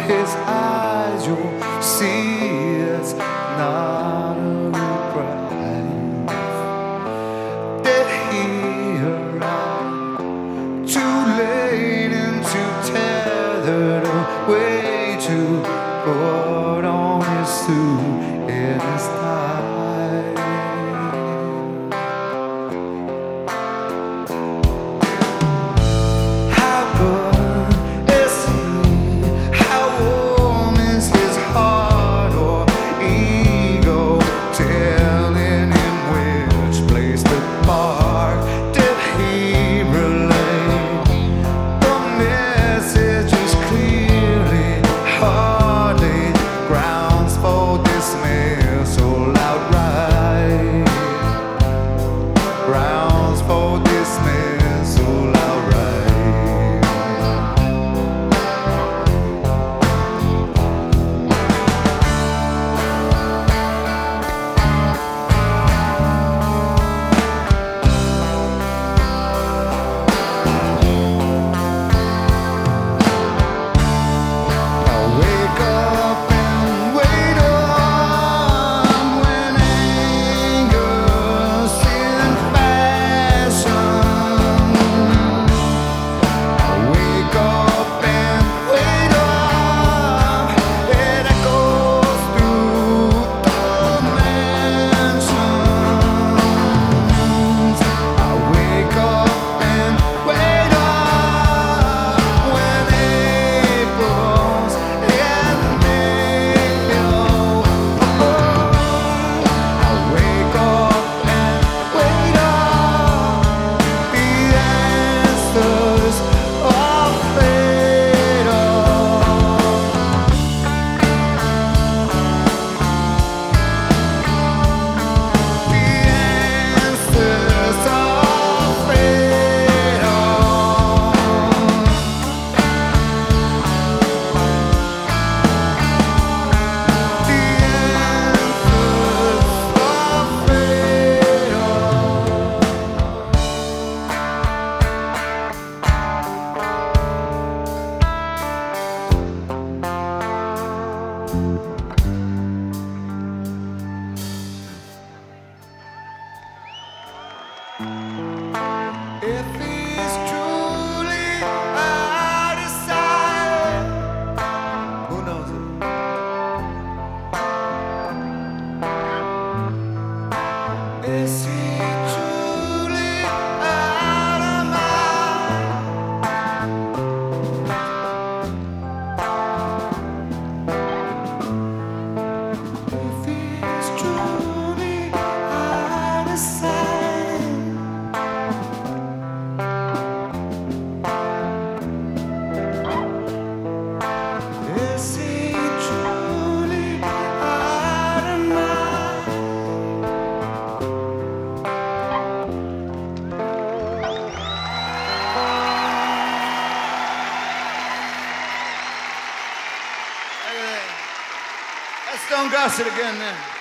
his eyes, you'll see it's not a reprieve. Did he arrive too late and too tethered away to put on his suit in his tie? If he's truly out of sight, who knows it? Is he truly out of mind? If he's truly out of sight. Let's Stone Gossett again then.